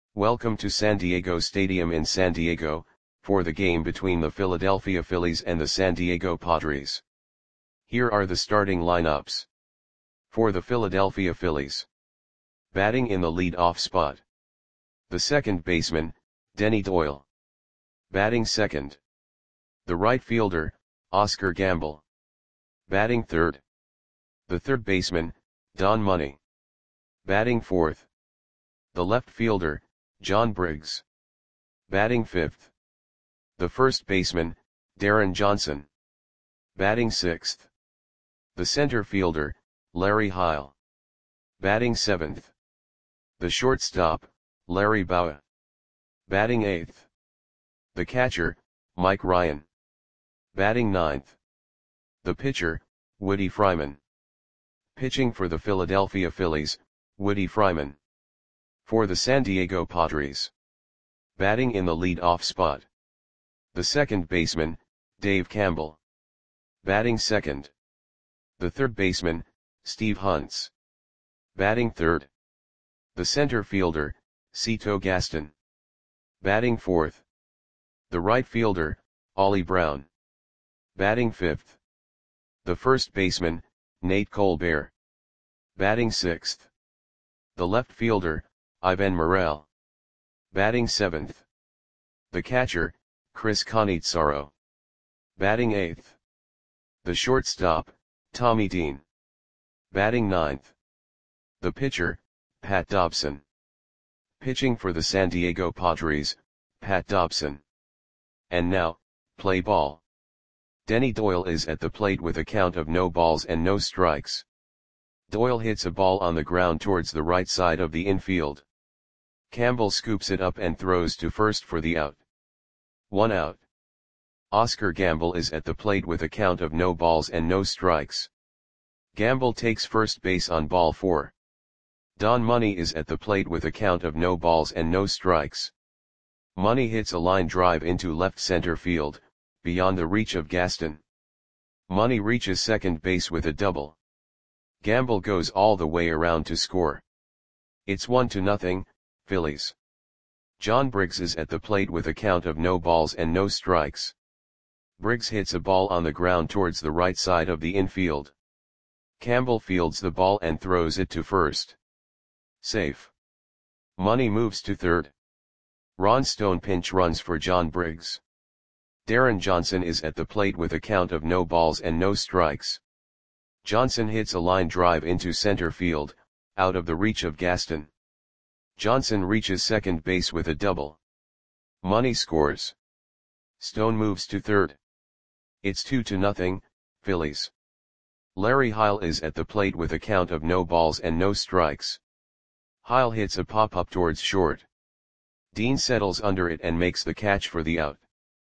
Welcome to San Diego Stadium in San Diego, for the game between the Philadelphia Phillies and the San Diego Padres. Here are the starting lineups. For the Philadelphia Phillies. Batting in the lead-off spot. The second baseman, Denny Doyle. Batting second. The right fielder, Oscar Gamble. Batting third. The third baseman, Don Money. Batting fourth. The left fielder, John Briggs. Batting fifth. The first baseman, Darren Johnson. Batting sixth. The center fielder, Larry Heil. Batting seventh. The shortstop, Larry Bowa. Batting eighth. The catcher, Mike Ryan. Batting ninth. The pitcher, Woody Fryman. Pitching for the Philadelphia Phillies, Woody Fryman. For the San Diego Padres. Batting in the lead-off spot. The second baseman, Dave Campbell. Batting second. The third baseman, Steve Hunts. Batting third. The center fielder, Cito Gaston. Batting fourth. The right fielder, Ollie Brown. Batting fifth. The first baseman, Nate Colbert. Batting sixth. The left fielder, Ivan Morel. Batting seventh. The catcher, Chris Cannizzaro. Batting eighth. The shortstop, Tommy Dean. Batting ninth. The pitcher, Pat Dobson. Pitching for the San Diego Padres, Pat Dobson. And now, play ball. Denny Doyle is at the plate with a count of no balls and no strikes. Doyle hits a ball on the ground towards the right side of the infield. Campbell scoops it up and throws to first for the out. 1 out. Oscar Gamble is at the plate with a count of no balls and no strikes. Gamble takes first base on ball 4. Don Money is at the plate with a count of no balls and no strikes. Money hits a line drive into left center field, beyond the reach of Gaston. Money reaches second base with a double. Gamble goes all the way around to score. It's 1-0, Phillies. John Briggs is at the plate with a count of no balls and no strikes. Briggs hits a ball on the ground towards the right side of the infield. Campbell fields the ball and throws it to first. Safe. Money moves to third. Ron Stone pinch runs for John Briggs. Darren Johnson is at the plate with a count of no balls and no strikes. Johnson hits a line drive into center field, out of the reach of Gaston. Johnson reaches second base with a double. Money scores. Stone moves to third. It's 2-0, Phillies. Larry Heil is at the plate with a count of no balls and no strikes. Heil hits a pop-up towards short. Dean settles under it and makes the catch for the out.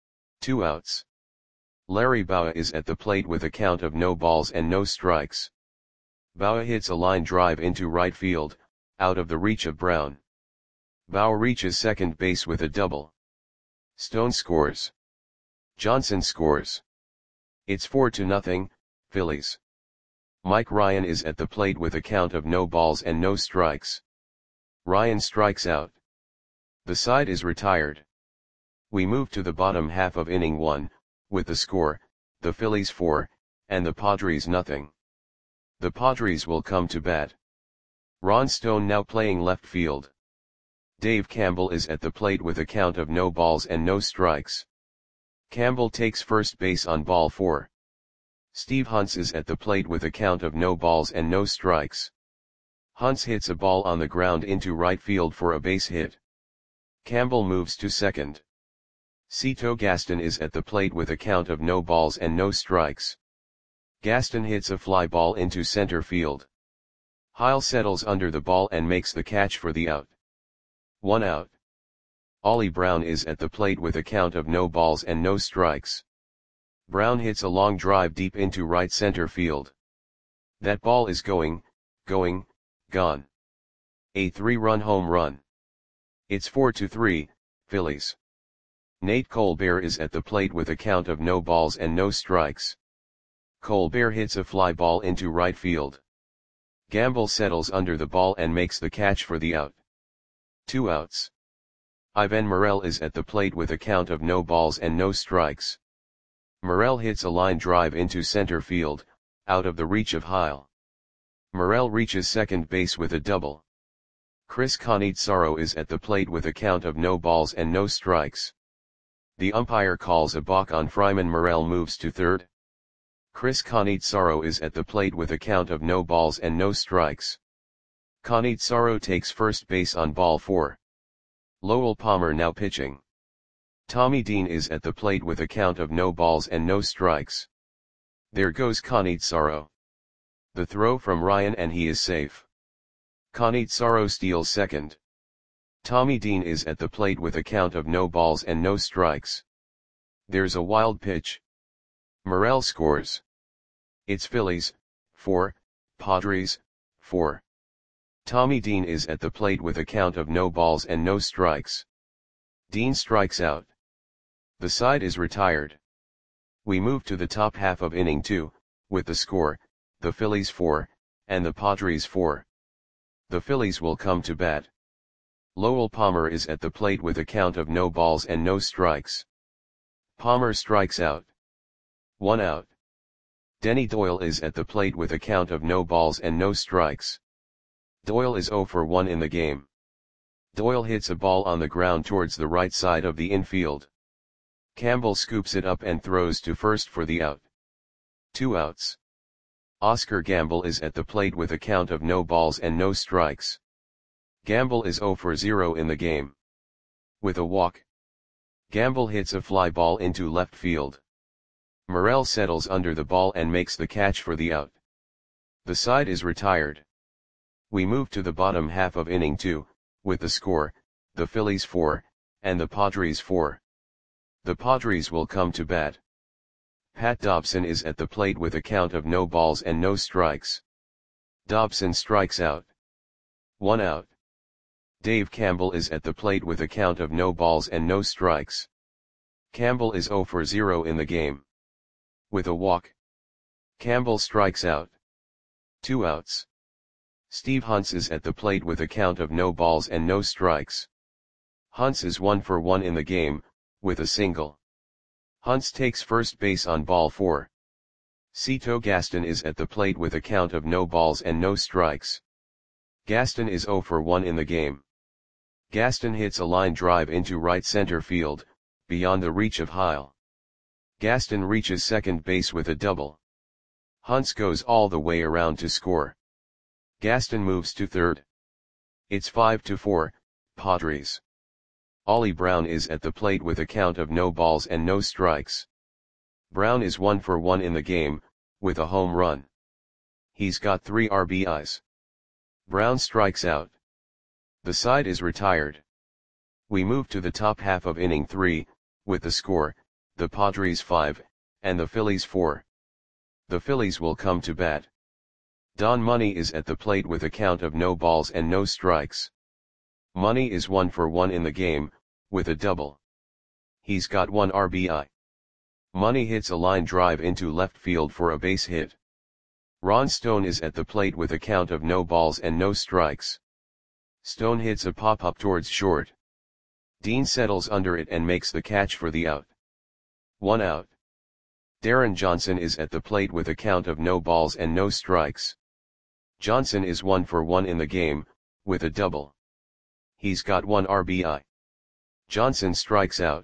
2 outs. Larry Bowa is at the plate with a count of no balls and no strikes. Bowa hits a line drive into right field, out of the reach of Brown. Bowa reaches second base with a double. Stone scores. Johnson scores. It's 4-0, Phillies. Mike Ryan is at the plate with a count of no balls and no strikes. Ryan strikes out. The side is retired. We move to the bottom half of inning 1, with the score, the Phillies 4, and the Padres nothing. The Padres will come to bat. Ron Stone now playing left field. Dave Campbell is at the plate with a count of no balls and no strikes. Campbell takes first base on ball 4. Steve Hunts is at the plate with a count of no balls and no strikes. Hunts hits a ball on the ground into right field for a base hit. Campbell moves to second. Cito Gaston is at the plate with a count of no balls and no strikes. Gaston hits a fly ball into center field. Heil settles under the ball and makes the catch for the out. 1 out. Ollie Brown is at the plate with a count of no balls and no strikes. Brown hits a long drive deep into right center field. That ball is gone. A 3-run home run. It's 4-3, Phillies. Nate Colbert is at the plate with a count of no balls and no strikes. Colbert hits a fly ball into right field. Gamble settles under the ball and makes the catch for the out. 2 outs. Ivan Morel is at the plate with a count of no balls and no strikes. Morel hits a line drive into center field, out of the reach of Heil. Morel reaches second base with a double. Chris Cannizzaro is at the plate with a count of no balls and no strikes. The umpire calls a balk on Fryman. Morel moves to third. Chris Cannizzaro is at the plate with a count of no balls and no strikes. Cannizzaro takes first base on ball 4. Lowell Palmer now pitching. Tommy Dean is at the plate with a count of no balls and no strikes. There goes Cannizzaro. The throw from Ryan and he is safe. Cannizzaro steals second. Tommy Dean is at the plate with a count of no balls and no strikes. There's a wild pitch. Morel scores. It's Phillies, 4, Padres, 4. Tommy Dean is at the plate with a count of no balls and no strikes. Dean strikes out. The side is retired. We move to the top half of inning 2, with the score, the Phillies 4, and the Padres 4. The Phillies will come to bat. Lowell Palmer is at the plate with a count of no balls and no strikes. Palmer strikes out. 1 out. Denny Doyle is at the plate with a count of no balls and no strikes. Doyle is 0 for 1 in the game. Doyle hits a ball on the ground towards the right side of the infield. Campbell scoops it up and throws to first for the out. 2 outs. Oscar Gamble is at the plate with a count of no balls and no strikes. Gamble is 0 for 0 in the game. With a walk, Gamble hits a fly ball into left field. Morel settles under the ball and makes the catch for the out. The side is retired. We move to the bottom half of inning 2, with the score, the Phillies 4, and the Padres 4. The Padres will come to bat. Pat Dobson is at the plate with a count of no balls and no strikes. Dobson strikes out. 1 out. Dave Campbell is at the plate with a count of no balls and no strikes. Campbell is 0 for 0 in the game. With a walk, Campbell strikes out. 2 outs. Steve Hunts is at the plate with a count of no balls and no strikes. Hunts is 1 for 1 in the game, with a single. Hunts takes first base on ball 4. Cito Gaston is at the plate with a count of no balls and no strikes. Gaston is 0 for 1 in the game. Gaston hits a line drive into right center field, beyond the reach of Heil. Gaston reaches second base with a double. Hunts goes all the way around to score. Gaston moves to third. It's 5-4, Padres. Ollie Brown is at the plate with a count of no balls and no strikes. Brown is 1 for 1 in the game, with a home run. He's got 3 RBIs. Brown strikes out. The side is retired. We move to the top half of inning 3, with the score, the Padres 5, and the Phillies 4. The Phillies will come to bat. Don Money is at the plate with a count of no balls and no strikes. Money is 1 for 1 in the game, with a double. He's got 1 RBI. Money hits a line drive into left field for a base hit. Ron Stone is at the plate with a count of no balls and no strikes. Stone hits a pop-up towards short. Dean settles under it and makes the catch for the out. 1 out. Darren Johnson is at the plate with a count of no balls and no strikes. Johnson is 1 for 1 in the game, with a double. He's got 1 RBI. Johnson strikes out.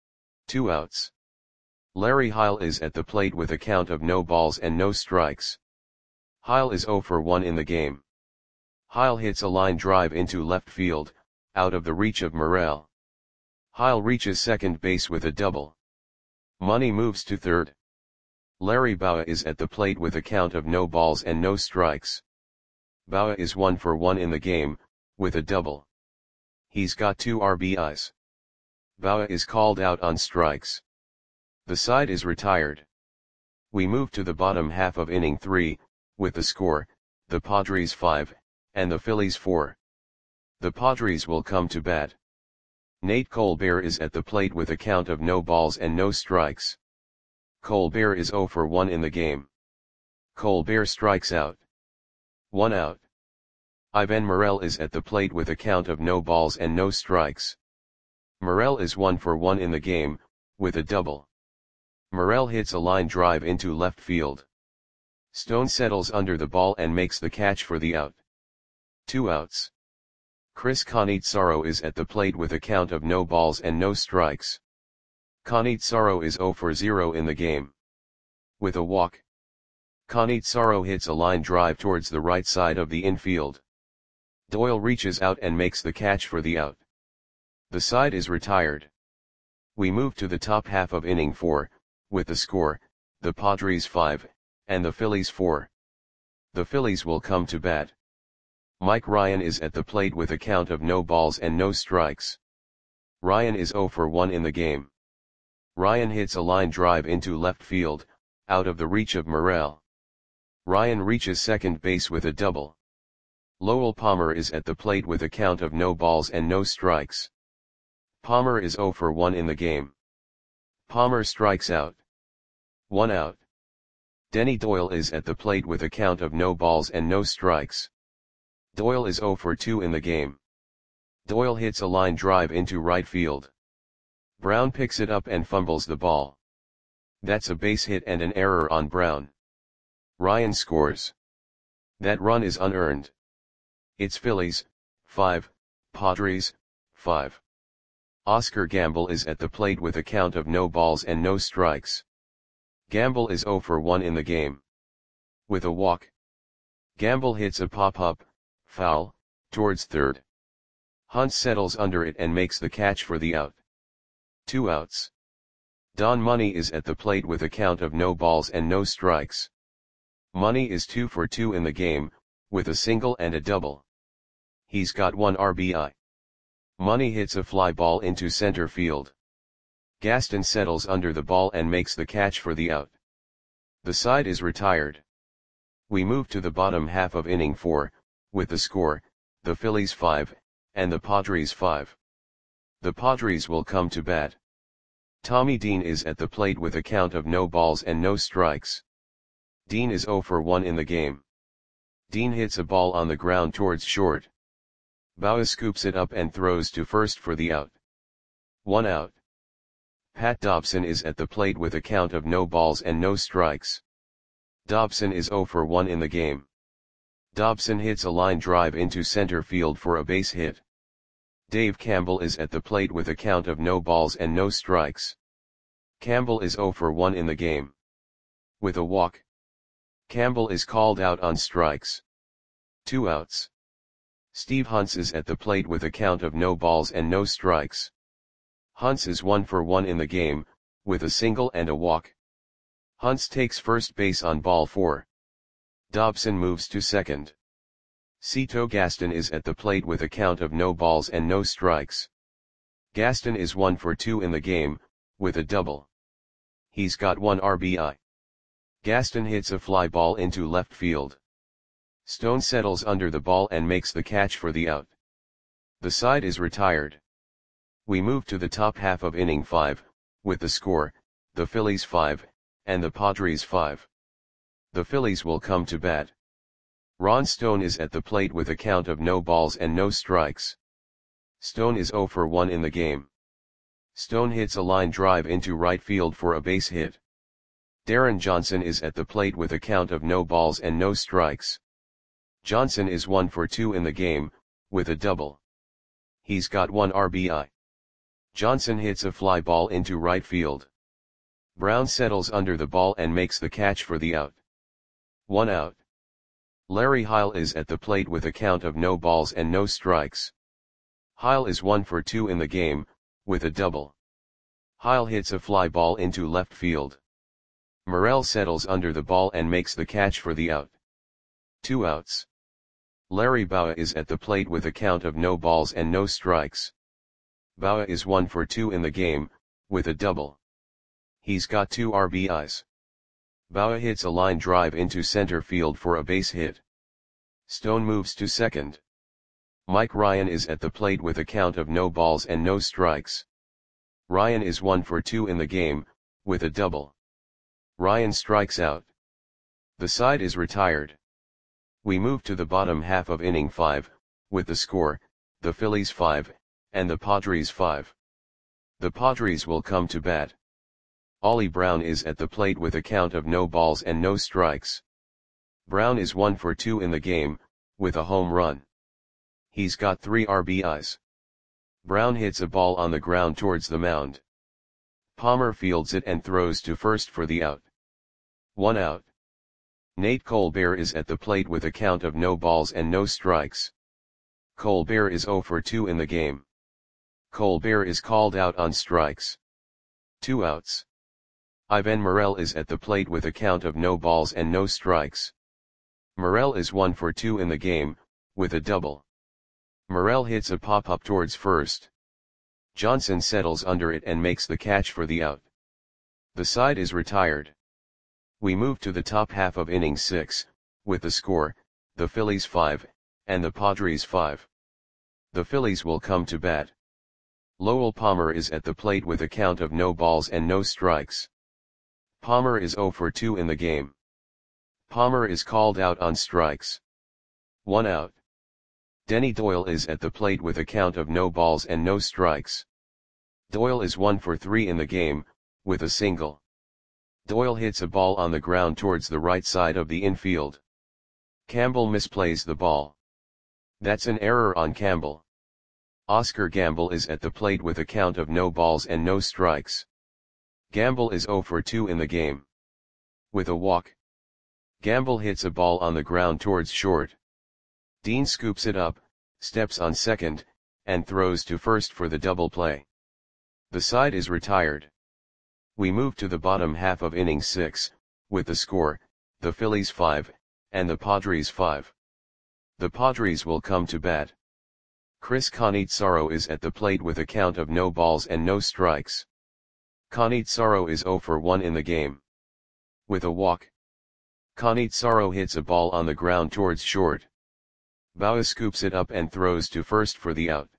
2 outs. Larry Heil is at the plate with a count of no balls and no strikes. Heil is 0 for 1 in the game. Heil hits a line drive into left field, out of the reach of Morel. Heil reaches second base with a double. Money moves to third. Larry Bowa is at the plate with a count of no balls and no strikes. Bowa is 1 for 1 in the game, with a double. He's got 2 RBIs. Bowa is called out on strikes. The side is retired. We move to the bottom half of inning 3, with the score, the Padres 5, and the Phillies 4. The Padres will come to bat. Nate Colbert is at the plate with a count of no balls and no strikes. Colbert is 0 for 1 in the game. Colbert strikes out. 1 out. Ivan Morel is at the plate with a count of no balls and no strikes. Morel is 1 for 1 in the game, with a double. Morel hits a line drive into left field. Stone settles under the ball and makes the catch for the out. 2 outs. Chris Conitsaro is at the plate with a count of no balls and no strikes. Conitsaro is 0 for 0 in the game. With a walk. Conitsaro hits a line drive towards the right side of the infield. Doyle reaches out and makes the catch for the out. The side is retired. We move to the top half of inning 4, with the score, the Padres 5, and the Phillies 4. The Phillies will come to bat. Mike Ryan is at the plate with a count of no balls and no strikes. Ryan is 0 for 1 in the game. Ryan hits a line drive into left field, out of the reach of Morel. Ryan reaches second base with a double. Lowell Palmer is at the plate with a count of no balls and no strikes. Palmer is 0 for 1 in the game. Palmer strikes out. 1 out. Denny Doyle is at the plate with a count of no balls and no strikes. Doyle is 0 for 2 in the game. Doyle hits a line drive into right field. Brown picks it up and fumbles the ball. That's a base hit and an error on Brown. Ryan scores. That run is unearned. It's Phillies, 5, Padres, 5. Oscar Gamble is at the plate with a count of no balls and no strikes. Gamble is 0 for 1 in the game. With a walk. Gamble hits a pop-up, foul, towards third. Hunt settles under it and makes the catch for the out. 2 outs. Don Money is at the plate with a count of no balls and no strikes. Money is 2 for 2 in the game, with a single and a double. He's got 1 RBI. Money hits a fly ball into center field. Gaston settles under the ball and makes the catch for the out. The side is retired. We move to the bottom half of inning 4, with the score, the Phillies 5, and the Padres 5. The Padres will come to bat. Tommy Dean is at the plate with a count of no balls and no strikes. Dean is 0 for 1 in the game. Dean hits a ball on the ground towards short. Bauer scoops it up and throws to first for the out. 1 out. Pat Dobson is at the plate with a count of no balls and no strikes. Dobson is 0 for 1 in the game. Dobson hits a line drive into center field for a base hit. Dave Campbell is at the plate with a count of no balls and no strikes. Campbell is 0 for 1 in the game. With a walk. Campbell is called out on strikes. 2 outs. Steve Hunts is at the plate with a count of no balls and no strikes. Hunts is 1 for 1 in the game, with a single and a walk. Hunts takes first base on ball 4. Dobson moves to second. Cito Gaston is at the plate with a count of no balls and no strikes. Gaston is 1 for 2 in the game, with a double. He's got 1 RBI. Gaston hits a fly ball into left field. Stone settles under the ball and makes the catch for the out. The side is retired. We move to the top half of inning 5, with the score, the Phillies 5, and the Padres 5. The Phillies will come to bat. Ron Stone is at the plate with a count of no balls and no strikes. Stone is 0 for 1 in the game. Stone hits a line drive into right field for a base hit. Darren Johnson is at the plate with a count of no balls and no strikes. Johnson is 1 for 2 in the game, with a double. He's got 1 RBI. Johnson hits a fly ball into right field. Brown settles under the ball and makes the catch for the out. 1 out. Larry Heil is at the plate with a count of no balls and no strikes. Heil is 1 for 2 in the game, with a double. Heil hits a fly ball into left field. Morel settles under the ball and makes the catch for the out. 2 outs. Larry Bauer is at the plate with a count of no balls and no strikes. Bauer is 1 for 2 in the game, with a double. He's got 2 RBIs. Bauer hits a line drive into center field for a base hit. Stone moves to second. Mike Ryan is at the plate with a count of no balls and no strikes. Ryan is 1 for 2 in the game, with a double. Ryan strikes out. The side is retired. We move to the bottom half of inning 5, with the score, the Phillies 5, and the Padres 5. The Padres will come to bat. Ollie Brown is at the plate with a count of no balls and no strikes. Brown is 1 for 2 in the game, with a home run. He's got 3 RBIs. Brown hits a ball on the ground towards the mound. Palmer fields it and throws to first for the out. 1 out. Nate Colbert is at the plate with a count of no balls and no strikes. Colbert is 0 for 2 in the game. Colbert is called out on strikes. 2 outs. Ivan Morel is at the plate with a count of no balls and no strikes. Morel is 1 for 2 in the game, with a double. Morel hits a pop-up towards first. Johnson settles under it and makes the catch for the out. The side is retired. We move to the top half of inning 6, with the score, the Phillies 5, and the Padres 5. The Phillies will come to bat. Lowell Palmer is at the plate with a count of no balls and no strikes. Palmer is 0 for 2 in the game. Palmer is called out on strikes. 1 out. Denny Doyle is at the plate with a count of no balls and no strikes. Doyle is 1 for 3 in the game, with a single. Doyle hits a ball on the ground towards the right side of the infield. Campbell misplays the ball. That's an error on Campbell. Oscar Gamble is at the plate with a count of no balls and no strikes. Gamble is 0 for 2 in the game. With a walk. Gamble hits a ball on the ground towards short. Dean scoops it up, steps on second, and throws to first for the double play. The side is retired. We move to the bottom half of inning 6, with the score, the Phillies 5, and the Padres 5. The Padres will come to bat. Chris Cannizzaro is at the plate with a count of no balls and no strikes. Cannizzaro is 0 for 1 in the game. With a walk. Cannizzaro hits a ball on the ground towards short. Bauer scoops it up and throws to first for the out.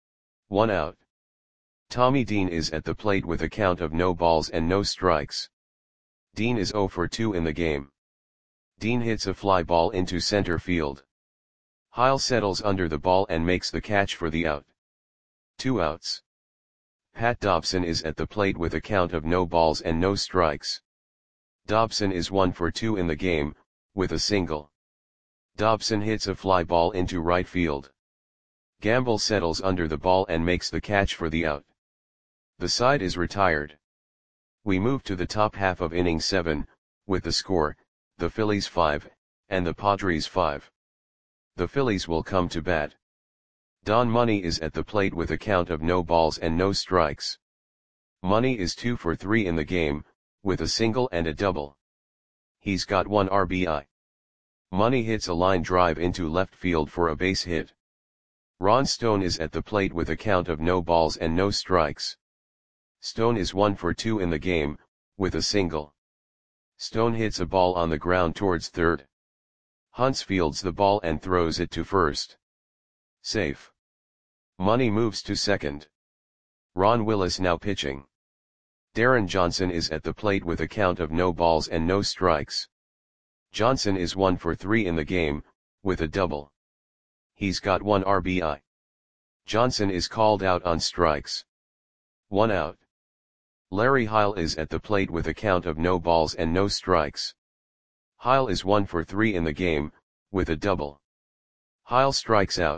1 out. Tommy Dean is at the plate with a count of no balls and no strikes. Dean is 0 for 2 in the game. Dean hits a fly ball into center field. Heil settles under the ball and makes the catch for the out. 2 outs. Pat Dobson is at the plate with a count of no balls and no strikes. Dobson is 1 for 2 in the game, with a single. Dobson hits a fly ball into right field. Gamble settles under the ball and makes the catch for the out. The side is retired. We move to the top half of inning 7, with the score, the Phillies 5, and the Padres 5. The Phillies will come to bat. Don Money is at the plate with a count of no balls and no strikes. Money is 2 for 3 in the game, with a single and a double. He's got 1 RBI. Money hits a line drive into left field for a base hit. Ron Stone is at the plate with a count of no balls and no strikes. Stone is 1 for 2 in the game, with a single. Stone hits a ball on the ground towards third. Hunts fields the ball and throws it to first. Safe. Money moves to second. Ron Willis now pitching. Darren Johnson is at the plate with a count of no balls and no strikes. Johnson is 1 for 3 in the game, with a double. He's got 1 RBI. Johnson is called out on strikes. 1 out. Larry Heil is at the plate with a count of no balls and no strikes. Heil is 1 for 3 in the game, with a double. Heil strikes out.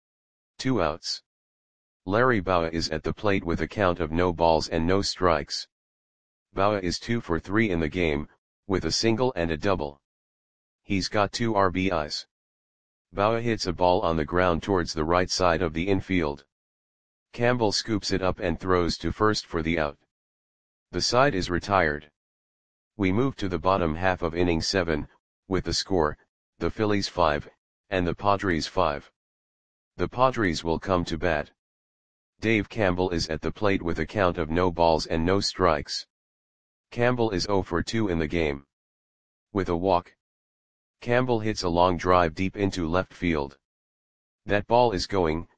2 outs. Larry Bauer is at the plate with a count of no balls and no strikes. Bauer is 2 for 3 in the game, with a single and a double. He's got 2 RBIs. Bauer hits a ball on the ground towards the right side of the infield. Campbell scoops it up and throws to first for the out. The side is retired. We move to the bottom half of inning 7, with the score, the Phillies 5, and the Padres 5. The Padres will come to bat. Dave Campbell is at the plate with a count of no balls and no strikes. Campbell is 0 for 2 in the game. With a walk. Campbell hits a long drive deep into left field. That ball is going,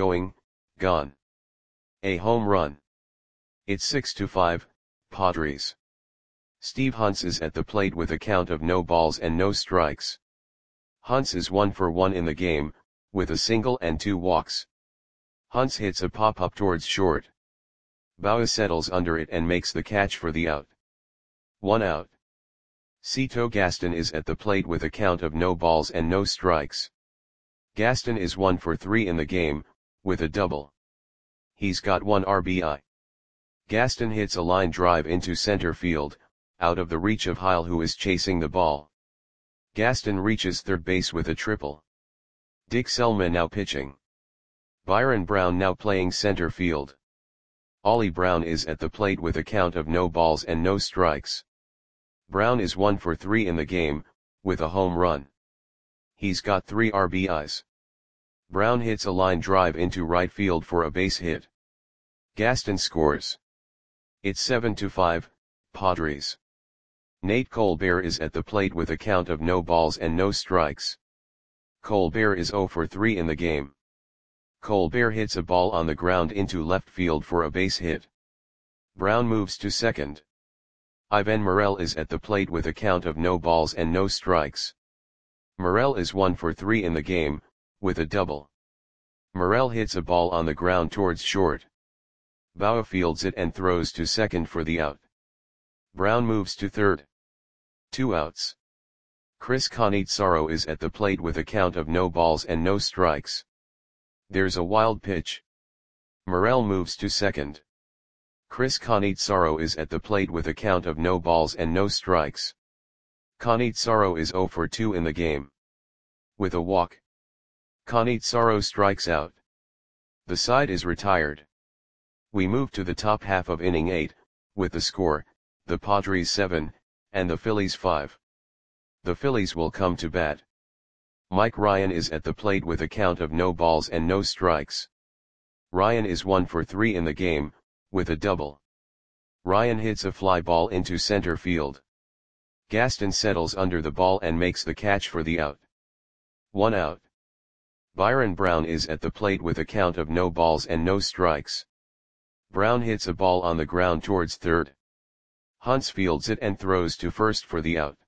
gone. A home run. It's 6-5, Padres. Steve Hunts is at the plate with a count of no balls and no strikes. Hunts is 1 for 1 in the game, with a single and 2 walks. Hunts hits a pop-up towards short. Bauer settles under it and makes the catch for the out. 1 out. Cito Gaston is at the plate with a count of no balls and no strikes. Gaston is 1 for 3 in the game, with a double. He's got 1 RBI. Gaston hits a line drive into center field, out of the reach of Heil, who is chasing the ball. Gaston reaches third base with a triple. Dick Selma now pitching. Byron Brown now playing center field. Ollie Brown is at the plate with a count of no balls and no strikes. Brown is 1 for 3 in the game, with a home run. He's got 3 RBIs. Brown hits a line drive into right field for a base hit. Gaston scores. It's 7-5, Padres. Nate Colbert is at the plate with a count of no balls and no strikes. Colbert is 0 for 3 in the game. Colbert hits a ball on the ground into left field for a base hit. Brown moves to second. Ivan Morel is at the plate with a count of no balls and no strikes. Morel is 1 for 3 in the game, with a double. Morel hits a ball on the ground towards short. Bauer fields it and throws to second for the out. Brown moves to third. 2 outs. Chris Cannizzaro is at the plate with a count of no balls and no strikes. There's a wild pitch. Morel moves to second. Chris Cannizzaro is at the plate with a count of no balls and no strikes. Cannizzaro is 0 for 2 in the game. With a walk, Cannizzaro strikes out. The side is retired. We move to the top half of inning 8, with the score, the Padres 7, and the Phillies 5. The Phillies will come to bat. Mike Ryan is at the plate with a count of no balls and no strikes. Ryan is 1 for 3 in the game, with a double. Ryan hits a fly ball into center field. Gaston settles under the ball and makes the catch for the out. 1 out. Byron Brown is at the plate with a count of no balls and no strikes. Brown hits a ball on the ground towards third. Hunts fields it and throws to first for the out.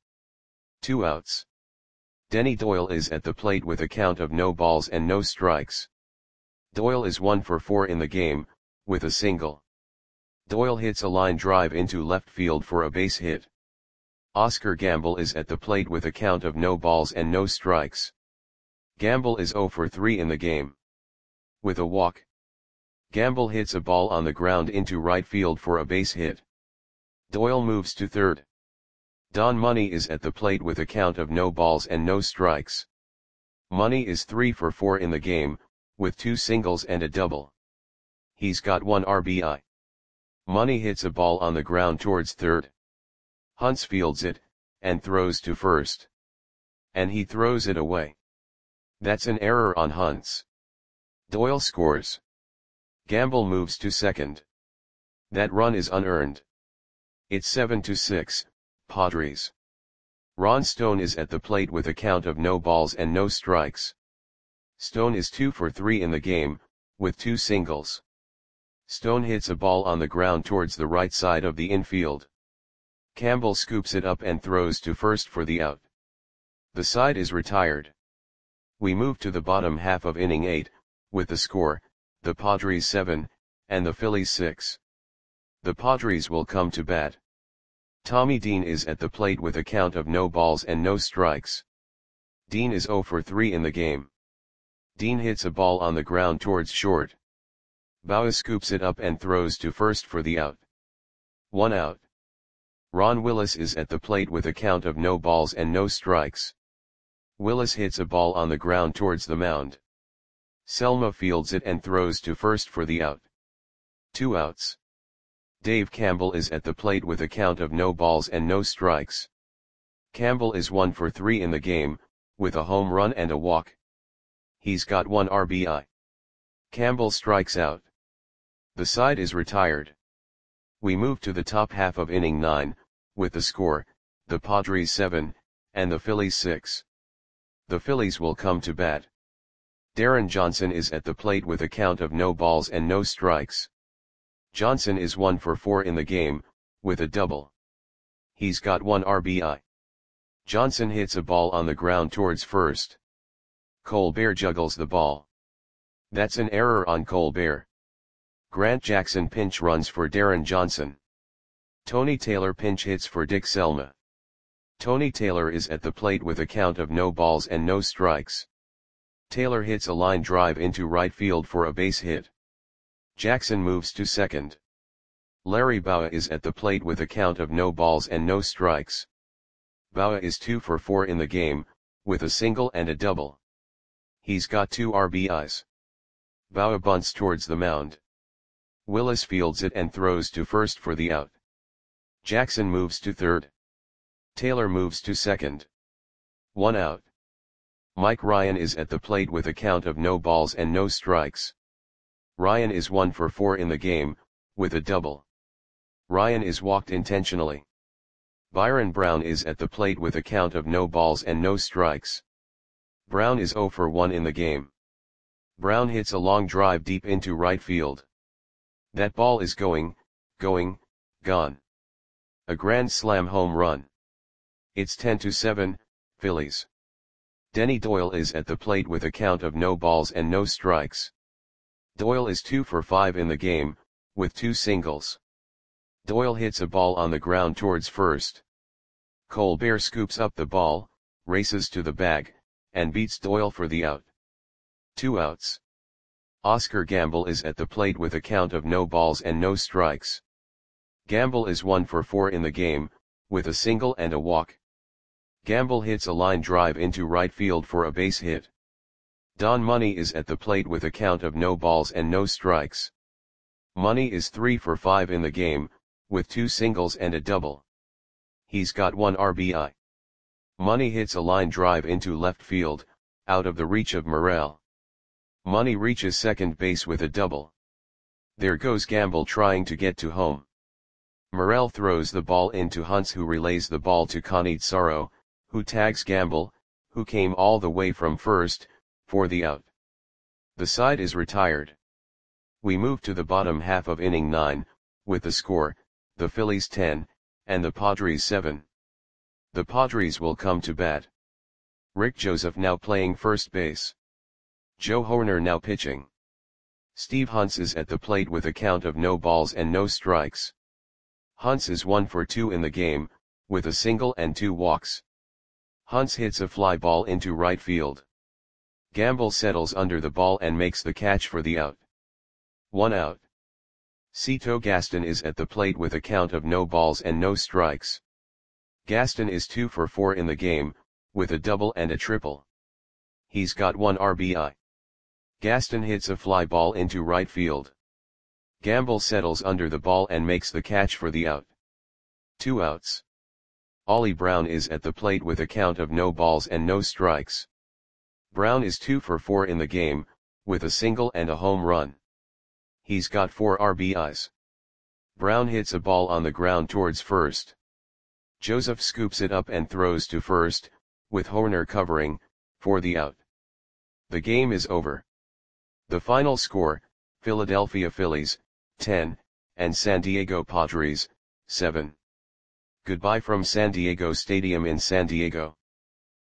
2 outs. Denny Doyle is at the plate with a count of no balls and no strikes. Doyle is 1 for 4 in the game, with a single. Doyle hits a line drive into left field for a base hit. Oscar Gamble is at the plate with a count of no balls and no strikes. Gamble is 0 for 3 in the game. With a walk, Gamble hits a ball on the ground into right field for a base hit. Doyle moves to third. Don Money is at the plate with a count of no balls and no strikes. Money is 3 for 4 in the game, with 2 singles and a double. He's got 1 RBI. Money hits a ball on the ground towards third. Hunts fields it, and throws to first. And he throws it away. That's an error on Hunts. Doyle scores. Gamble moves to second. That run is unearned. It's 7-6, Padres. Ron Stone is at the plate with a count of no balls and no strikes. Stone is 2 for 3 in the game, with 2 singles. Stone hits a ball on the ground towards the right side of the infield. Campbell scoops it up and throws to first for the out. The side is retired. We move to the bottom half of inning 8, with the score, the Padres 7, and the Phillies 6. The Padres will come to bat. Tommy Dean is at the plate with a count of no balls and no strikes. Dean is 0 for 3 in the game. Dean hits a ball on the ground towards short. Bauer scoops it up and throws to first for the out. 1 out. Ron Willis is at the plate with a count of no balls and no strikes. Willis hits a ball on the ground towards the mound. Selma fields it and throws to first for the out. 2 outs. Dave Campbell is at the plate with a count of no balls and no strikes. Campbell is 1 for 3 in the game, with a home run and a walk. He's got 1 RBI. Campbell strikes out. The side is retired. We move to the top half of inning 9, with the score, the Padres 7, and the Phillies 6. The Phillies will come to bat. Darren Johnson is at the plate with a count of no balls and no strikes. Johnson is 1 for 4 in the game, with a double. He's got 1 RBI. Johnson hits a ball on the ground towards first. Colbert juggles the ball. That's an error on Colbert. Grant Jackson pinch runs for Darren Johnson. Tony Taylor pinch hits for Dick Selma. Tony Taylor is at the plate with a count of no balls and no strikes. Taylor hits a line drive into right field for a base hit. Jackson moves to second. Larry Bowa is at the plate with a count of no balls and no strikes. Bowa is 2 for 4 in the game, with a single and a double. He's got 2 RBIs. Bowa bunts towards the mound. Willis fields it and throws to first for the out. Jackson moves to third. Taylor moves to second. 1 out. Mike Ryan is at the plate with a count of no balls and no strikes. Ryan is 1 for 4 in the game, with a double. Ryan is walked intentionally. Byron Brown is at the plate with a count of no balls and no strikes. Brown is 0 for 1 in the game. Brown hits a long drive deep into right field. That ball is going, gone. A grand slam home run. It's 10-7, Phillies. Denny Doyle is at the plate with a count of no balls and no strikes. Doyle is 2 for 5 in the game, with 2 singles. Doyle hits a ball on the ground towards first. Colbert scoops up the ball, races to the bag, and beats Doyle for the out. 2 outs. Oscar Gamble is at the plate with a count of no balls and no strikes. Gamble is 1 for 4 in the game, with a single and a walk. Gamble hits a line drive into right field for a base hit. Don Money is at the plate with a count of no balls and no strikes. Money is 3 for 5 in the game, with 2 singles and a double. He's got 1 RBI. Money hits a line drive into left field, out of the reach of Morel. Money reaches second base with a double. There goes Gamble trying to get to home. Morel throws the ball into Hunts, who relays the ball to Cannizzaro, who tags Gamble, who came all the way from first, for the out. The side is retired. We move to the bottom half of inning 9, with the score, the Phillies 10, and the Padres 7. The Padres will come to bat. Rick Joseph now playing first base. Joe Hoerner now pitching. Steve Hunts is at the plate with a count of no balls and no strikes. Hunts is 1 for 2 in the game, with a single and 2 walks. Hunts hits a fly ball into right field. Gamble settles under the ball and makes the catch for the out. 1 out. Cito Gaston is at the plate with a count of no balls and no strikes. Gaston is 2 for 4 in the game, with a double and a triple. He's got 1 RBI. Gaston hits a fly ball into right field. Gamble settles under the ball and makes the catch for the out. 2 outs. Ollie Brown is at the plate with a count of no balls and no strikes. Brown is 2 for 4 in the game, with a single and a home run. He's got 4 RBIs. Brown hits a ball on the ground towards first. Joseph scoops it up and throws to first, with Hoerner covering, for the out. The game is over. The final score, Philadelphia Phillies, 10, and San Diego Padres, 7. Goodbye from San Diego Stadium in San Diego.